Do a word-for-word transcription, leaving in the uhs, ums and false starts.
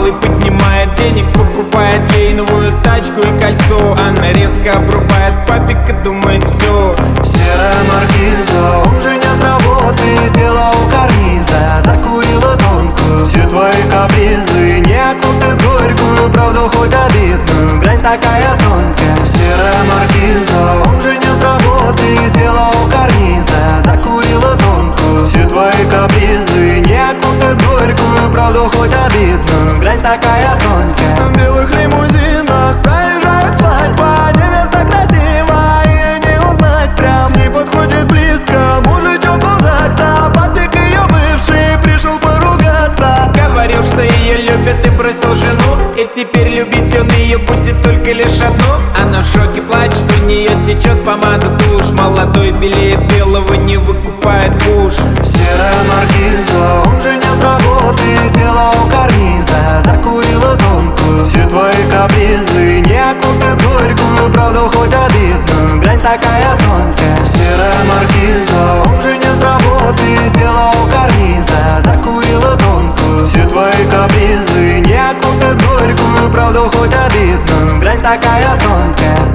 малый поднимает денег, покупает ей новую тачку и кольцо. Она резко обрубает папик и думает: все. Серая маркиза, он же не с работы, села у карниза, закурила тонкую. Все твои капризы не купит горькую правду, хоть обидную, грань такая тонкая. Серая маркиза, он же не с работы, села у карниза, закурила тонкую. Все твои капризы не купит горькую правду, хоть обидную, грань такая тонкая. В белых лимузинах проезжает свадьба, невеста красива, и не узнать прям, не подходит близко. Мужичок у ЗАГСа, папик ее бывший пришел поругаться. Говорил, что ее любит и бросил жену, и теперь любить он ее будет только лишь одну. Она в шоке, плачет, у нее течет помада, душ. Молодой белее белого не выкупает куш. Серая маркиза, он же не с работы, села у карниза, закурила тонкую. Все твои капризы не купит горькую правду, хоть обидную, грань такая тонкая. Серая маркиза, он же не с работы, села у карниза, закурила тонкую. Все твои капризы не купит горькую правду, хоть обидную, грань такая тонкая.